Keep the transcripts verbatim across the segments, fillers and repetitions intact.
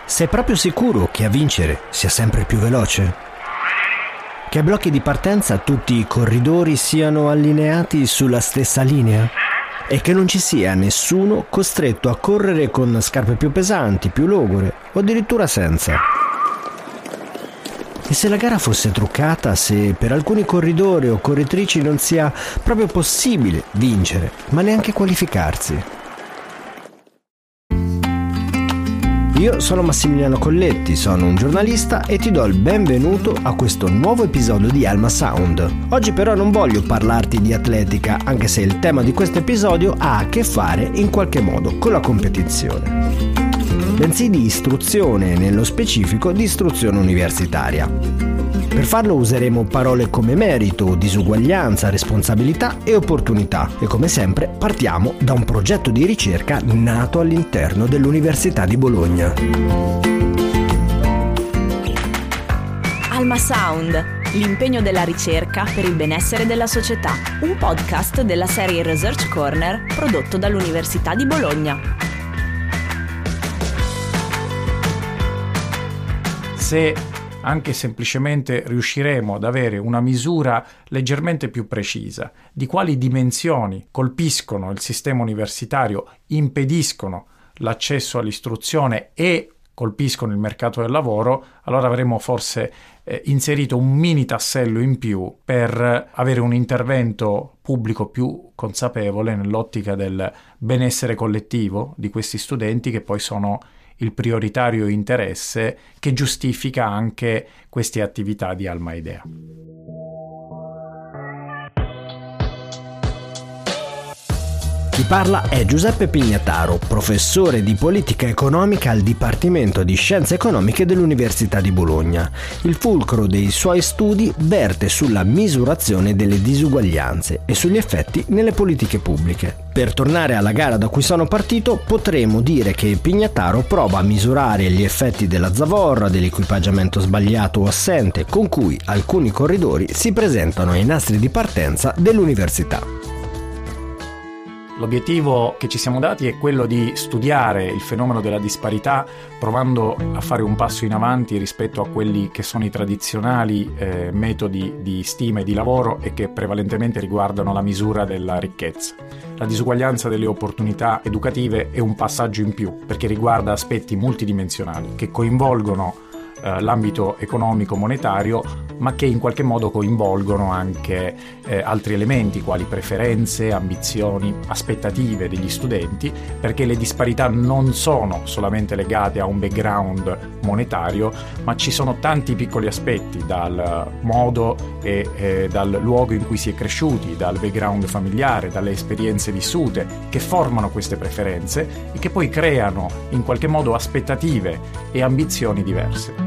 Sei proprio sicuro che a vincere sia sempre più veloce? Che ai blocchi di partenza tutti i corridori siano allineati sulla stessa linea? E che non ci sia nessuno costretto a correre con scarpe più pesanti, più logore o addirittura senza? E se la gara fosse truccata, se per alcuni corridori o corritrici non sia proprio possibile vincere, ma neanche qualificarsi? Io sono Massimiliano Colletti, sono un giornalista e ti do il benvenuto a questo nuovo episodio di Alma Sound. Oggi però non voglio parlarti di atletica, anche se il tema di questo episodio ha a che fare in qualche modo con la competizione, bensì di istruzione, nello specifico di istruzione universitaria. Per farlo useremo parole come merito, disuguaglianza, responsabilità e opportunità e come sempre partiamo da un progetto di ricerca nato all'interno dell'Università di Bologna. Alma Sound, l'impegno della ricerca per il benessere della società, un podcast della serie Research Corner prodotto dall'Università di Bologna. Se anche semplicemente riusciremo ad avere una misura leggermente più precisa di quali dimensioni colpiscono il sistema universitario, impediscono l'accesso all'istruzione e colpiscono il mercato del lavoro, allora avremo forse eh, inserito un mini tassello in più per avere un intervento pubblico più consapevole nell'ottica del benessere collettivo di questi studenti, che poi sono il prioritario interesse che giustifica anche queste attività di Alma Idea. Chi parla è Giuseppe Pignataro, professore di politica economica al Dipartimento di Scienze Economiche dell'Università di Bologna. Il fulcro dei suoi studi verte sulla misurazione delle disuguaglianze e sugli effetti nelle politiche pubbliche. Per tornare alla gara da cui sono partito, potremo dire che Pignataro prova a misurare gli effetti della zavorra, dell'equipaggiamento sbagliato o assente, con cui alcuni corridori si presentano ai nastri di partenza dell'università. L'obiettivo che ci siamo dati è quello di studiare il fenomeno della disparità, provando a fare un passo in avanti rispetto a quelli che sono i tradizionali eh, metodi di stima e di lavoro e che prevalentemente riguardano la misura della ricchezza. La disuguaglianza delle opportunità educative è un passaggio in più, perché riguarda aspetti multidimensionali che coinvolgono eh, l'ambito economico-monetario, ma che in qualche modo coinvolgono anche eh, altri elementi quali preferenze, ambizioni, aspettative degli studenti, perché le disparità non sono solamente legate a un background monetario, ma ci sono tanti piccoli aspetti, dal modo e eh, dal luogo in cui si è cresciuti, dal background familiare, dalle esperienze vissute, che formano queste preferenze e che poi creano in qualche modo aspettative e ambizioni diverse.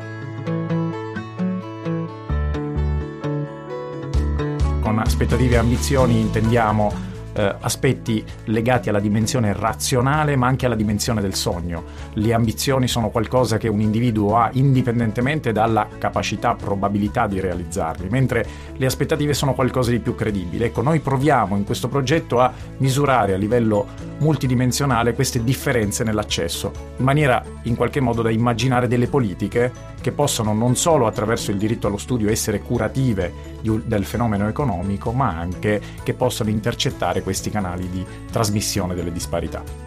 Con aspettative e ambizioni intendiamo eh, aspetti legati alla dimensione razionale, ma anche alla dimensione del sogno. Le ambizioni sono qualcosa che un individuo ha indipendentemente dalla capacità, probabilità di realizzarli, mentre le aspettative sono qualcosa di più credibile. Ecco, noi proviamo in questo progetto a misurare a livello multidimensionale queste differenze nell'accesso, in maniera in qualche modo da immaginare delle politiche che possano non solo attraverso il diritto allo studio essere curative di, del fenomeno economico, ma anche che possano intercettare questi canali di trasmissione delle disparità.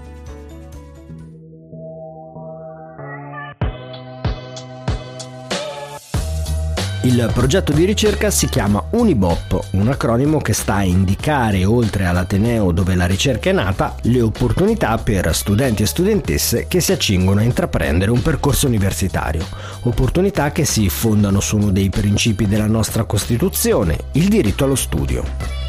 Il progetto di ricerca si chiama Unibop, un acronimo che sta a indicare, oltre all'Ateneo dove la ricerca è nata, le opportunità per studenti e studentesse che si accingono a intraprendere un percorso universitario. Opportunità che si fondano su uno dei principi della nostra Costituzione, il diritto allo studio.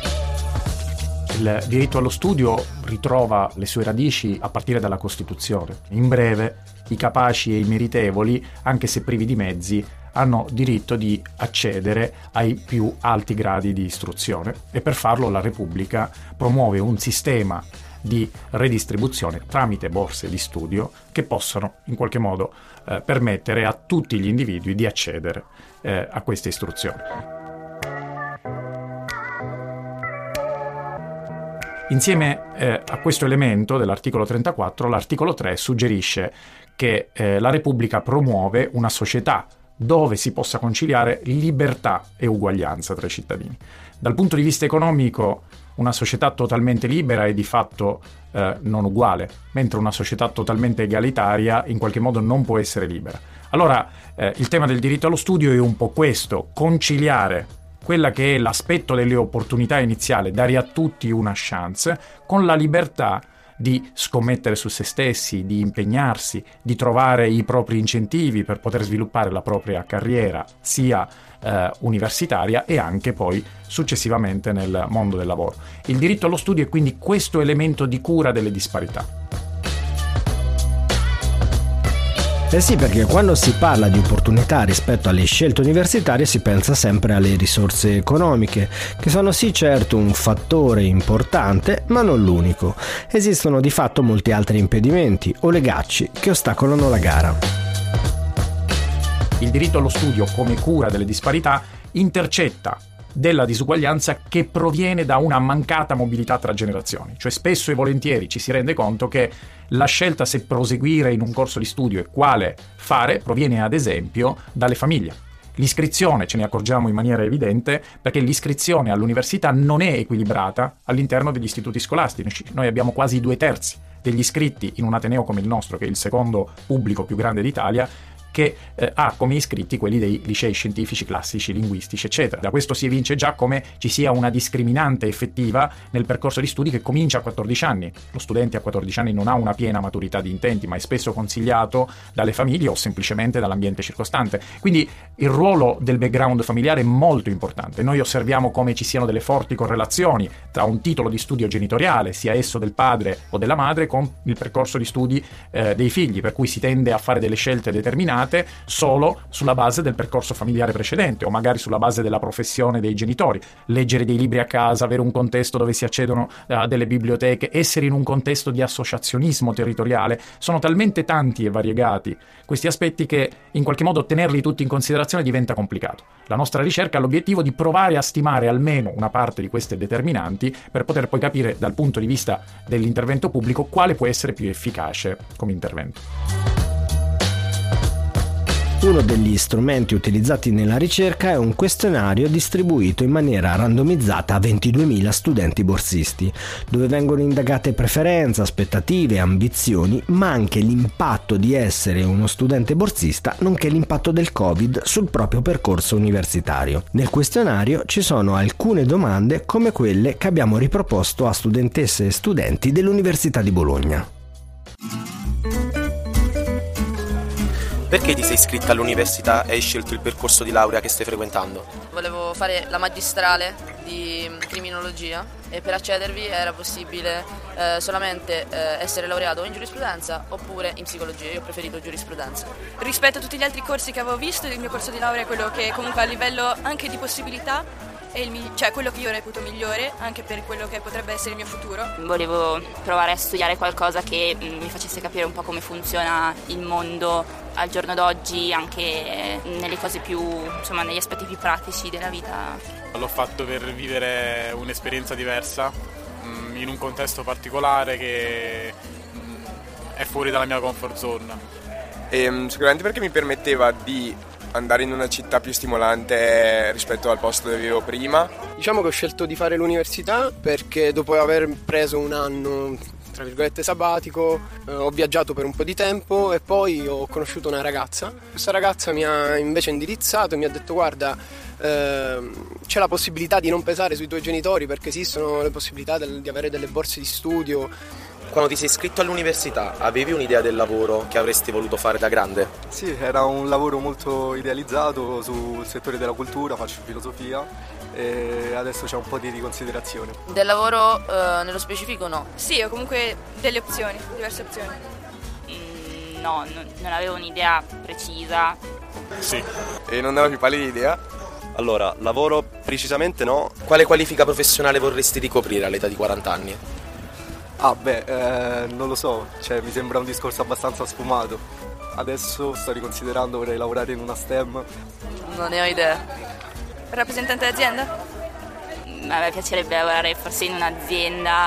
Il diritto allo studio ritrova le sue radici a partire dalla Costituzione. In breve, i capaci e i meritevoli, anche se privi di mezzi, hanno diritto di accedere ai più alti gradi di istruzione e per farlo la Repubblica promuove un sistema di redistribuzione tramite borse di studio che possono in qualche modo eh, permettere a tutti gli individui di accedere eh, a questa istruzione. Insieme eh, a questo elemento dell'articolo trentaquattro, l'articolo tre suggerisce che eh, la Repubblica promuove una società dove si possa conciliare libertà e uguaglianza tra i cittadini. Dal punto di vista economico, una società totalmente libera è di fatto eh, non uguale, mentre una società totalmente egalitaria in qualche modo non può essere libera. Allora, eh, il tema del diritto allo studio è un po' questo: conciliare quella che è l'aspetto delle opportunità iniziali, dare a tutti una chance, con la libertà di scommettere su se stessi, di impegnarsi, di trovare i propri incentivi per poter sviluppare la propria carriera, sia eh, universitaria e anche poi successivamente nel mondo del lavoro. Il diritto allo studio è quindi questo elemento di cura delle disparità. Eh sì, perché quando si parla di opportunità rispetto alle scelte universitarie si pensa sempre alle risorse economiche, che sono sì certo un fattore importante, ma non l'unico. Esistono di fatto molti altri impedimenti o legacci che ostacolano la gara. Il diritto allo studio come cura delle disparità intercetta della disuguaglianza che proviene da una mancata mobilità tra generazioni. Cioè spesso e volentieri ci si rende conto che la scelta se proseguire in un corso di studio e quale fare proviene ad esempio dalle famiglie. L'iscrizione, ce ne accorgiamo in maniera evidente, perché l'iscrizione all'università non è equilibrata all'interno degli istituti scolastici. Noi abbiamo quasi due terzi degli iscritti in un ateneo come il nostro, che è il secondo pubblico più grande d'Italia, che eh, ha come iscritti quelli dei licei scientifici, classici, linguistici, eccetera. Da questo si evince già come ci sia una discriminante effettiva nel percorso di studi che comincia a quattordici anni. Lo studente a quattordici anni non ha una piena maturità di intenti, ma è spesso consigliato dalle famiglie o semplicemente dall'ambiente circostante. Quindi il ruolo del background familiare è molto importante. Noi osserviamo come ci siano delle forti correlazioni tra un titolo di studio genitoriale, sia esso del padre o della madre, con il percorso di studi eh, dei figli, per cui si tende a fare delle scelte determinate solo sulla base del percorso familiare precedente o magari sulla base della professione dei genitori. Leggere dei libri a casa, avere un contesto dove si accedono a delle biblioteche, essere in un contesto di associazionismo territoriale, sono talmente tanti e variegati questi aspetti che in qualche modo tenerli tutti in considerazione diventa complicato. La nostra ricerca ha l'obiettivo di provare a stimare almeno una parte di queste determinanti per poter poi capire dal punto di vista dell'intervento pubblico quale può essere più efficace come intervento. Uno degli strumenti utilizzati nella ricerca è un questionario distribuito in maniera randomizzata a ventiduemila studenti borsisti, dove vengono indagate preferenze, aspettative, ambizioni, ma anche l'impatto di essere uno studente borsista, nonché l'impatto del Covid sul proprio percorso universitario. Nel questionario ci sono alcune domande come quelle che abbiamo riproposto a studentesse e studenti dell'Università di Bologna. Perché ti sei iscritta all'università e hai scelto il percorso di laurea che stai frequentando? Volevo fare la magistrale di criminologia e per accedervi era possibile eh, solamente eh, essere laureato in giurisprudenza oppure in psicologia. Io ho preferito giurisprudenza. Rispetto a tutti gli altri corsi che avevo visto, il mio corso di laurea è quello che comunque a livello anche di possibilità è il, cioè quello che io reputo migliore anche per quello che potrebbe essere il mio futuro. Volevo provare a studiare qualcosa che mi facesse capire un po' come funziona il mondo al giorno d'oggi, anche nelle cose più, insomma, negli aspetti più pratici della vita. L'ho fatto per vivere un'esperienza diversa in un contesto particolare che è fuori dalla mia comfort zone. E, sicuramente perché mi permetteva di andare in una città più stimolante rispetto al posto dove vivevo prima. Diciamo che ho scelto di fare l'università perché dopo aver preso un anno tra virgolette sabbatico eh, ho viaggiato per un po' di tempo e poi ho conosciuto una ragazza. Questa ragazza mi ha invece indirizzato e mi ha detto: guarda, eh, c'è la possibilità di non pesare sui tuoi genitori perché esistono le possibilità del, di avere delle borse di studio. Quando ti sei iscritto all'università avevi un'idea del lavoro che avresti voluto fare da grande? Sì, era un lavoro molto idealizzato sul settore della cultura, faccio filosofia e adesso c'è un po' di riconsiderazione. Del lavoro eh, nello specifico no? Sì, ho comunque delle opzioni, diverse opzioni. Mm, no, non, non avevo un'idea precisa. Sì. E non avevo più pallida idea? Allora, lavoro precisamente no. Quale qualifica professionale vorresti ricoprire all'età di quaranta anni? Ah beh, eh, non lo so, cioè mi sembra un discorso abbastanza sfumato. Adesso sto riconsiderando, vorrei lavorare in una STEM. Non ne ho idea. Rappresentante d'azienda? A me piacerebbe lavorare forse in un'azienda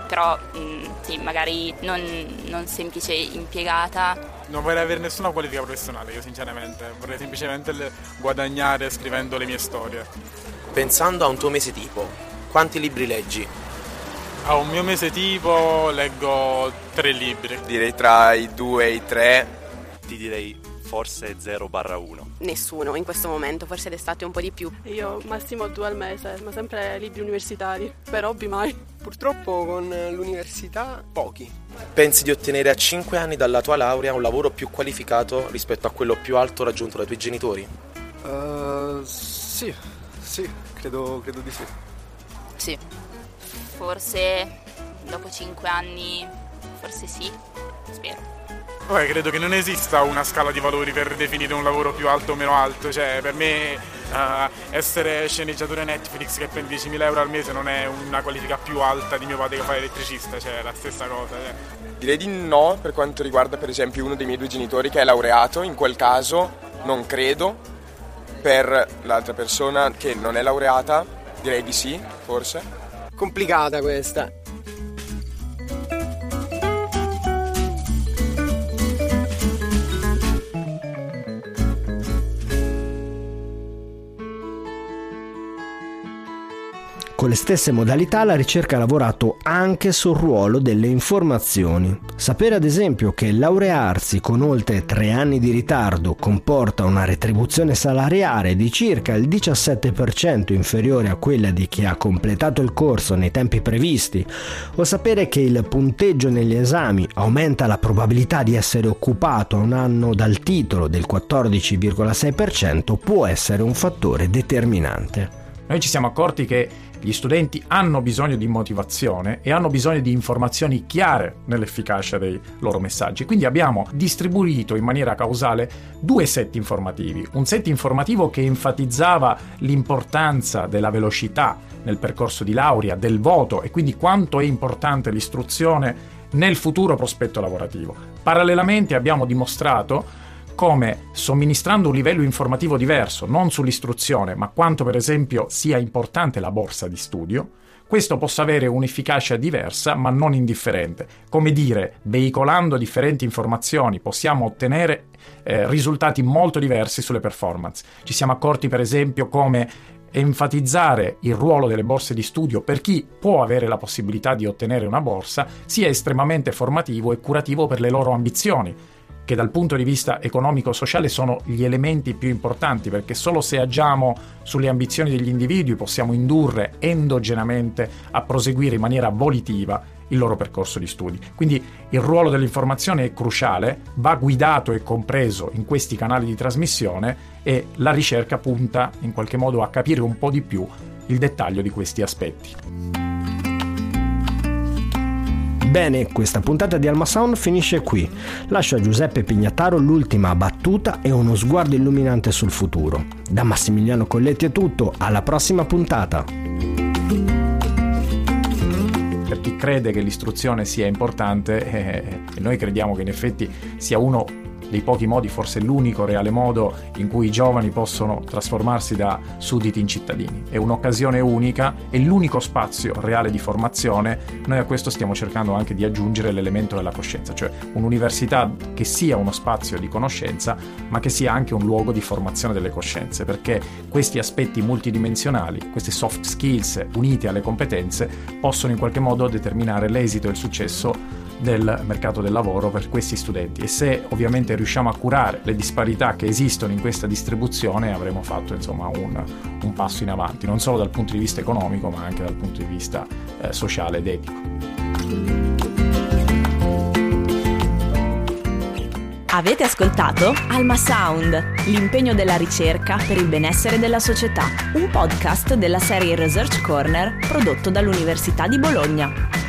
però mh, sì, magari non, non semplice impiegata. Non vorrei avere nessuna qualifica professionale, io sinceramente, vorrei semplicemente guadagnare scrivendo le mie storie. Pensando a un tuo mese tipo, quanti libri leggi? A un mio mese tipo leggo tre libri. Direi tra i due e i tre. Ti direi forse zero barra uno. Nessuno in questo momento, forse d'estate un po' di più. Io massimo due al mese, ma sempre libri universitari, per hobby mai. Purtroppo con l'università pochi. Pensi di ottenere a cinque anni dalla tua laurea un lavoro più qualificato rispetto a quello più alto raggiunto dai tuoi genitori? Uh, sì, sì, credo, credo di sì. Sì. Forse dopo cinque anni, forse sì, spero. Beh, credo che non esista una scala di valori per definire un lavoro più alto o meno alto, cioè per me uh, essere sceneggiatore Netflix che prende diecimila euro al mese non è una qualifica più alta di mio padre che fa elettricista, cioè è la stessa cosa. Cioè. Direi di no per quanto riguarda per esempio uno dei miei due genitori che è laureato, in quel caso non credo. Per l'altra persona che non è laureata direi di sì, forse. Complicata questa. Con le stesse modalità la ricerca ha lavorato anche sul ruolo delle informazioni. Sapere ad esempio che laurearsi con oltre tre anni di ritardo comporta una retribuzione salariale di circa il diciassette per cento inferiore a quella di chi ha completato il corso nei tempi previsti, o sapere che il punteggio negli esami aumenta la probabilità di essere occupato a un anno dal titolo del quattordici virgola sei per cento può essere un fattore determinante. Noi ci siamo accorti che gli studenti hanno bisogno di motivazione e hanno bisogno di informazioni chiare nell'efficacia dei loro messaggi. Quindi abbiamo distribuito in maniera causale due set informativi. Un set informativo che enfatizzava l'importanza della velocità nel percorso di laurea, del voto e quindi quanto è importante l'istruzione nel futuro prospetto lavorativo. Parallelamente abbiamo dimostrato come somministrando un livello informativo diverso, non sull'istruzione, ma quanto per esempio sia importante la borsa di studio, questo possa avere un'efficacia diversa ma non indifferente. Come dire, veicolando differenti informazioni possiamo ottenere eh, risultati molto diversi sulle performance. Ci siamo accorti per esempio come enfatizzare il ruolo delle borse di studio per chi può avere la possibilità di ottenere una borsa sia estremamente formativo e curativo per le loro ambizioni, che dal punto di vista economico-sociale sono gli elementi più importanti, perché solo se agiamo sulle ambizioni degli individui possiamo indurre endogenamente a proseguire in maniera volitiva il loro percorso di studi. Quindi il ruolo dell'informazione è cruciale, va guidato e compreso in questi canali di trasmissione e la ricerca punta in qualche modo a capire un po' di più il dettaglio di questi aspetti. Bene, questa puntata di Alma Sound finisce qui. Lascio a Giuseppe Pignataro l'ultima battuta e uno sguardo illuminante sul futuro. Da Massimiliano Colletti è tutto, alla prossima puntata. Per chi crede che l'istruzione sia importante, eh, e noi crediamo che in effetti sia uno dei pochi modi, forse l'unico reale modo in cui i giovani possono trasformarsi da sudditi in cittadini. È un'occasione unica, è l'unico spazio reale di formazione. Noi a questo stiamo cercando anche di aggiungere l'elemento della coscienza, cioè un'università che sia uno spazio di conoscenza, ma che sia anche un luogo di formazione delle coscienze, perché questi aspetti multidimensionali, queste soft skills unite alle competenze, possono in qualche modo determinare l'esito e il successo del mercato del lavoro per questi studenti. E se ovviamente riusciamo a curare le disparità che esistono in questa distribuzione, avremo fatto insomma un, un passo in avanti, non solo dal punto di vista economico ma anche dal punto di vista eh, sociale ed etico. Avete ascoltato Alma Sound, l'impegno della ricerca per il benessere della società, un podcast della serie Research Corner prodotto dall'Università di Bologna.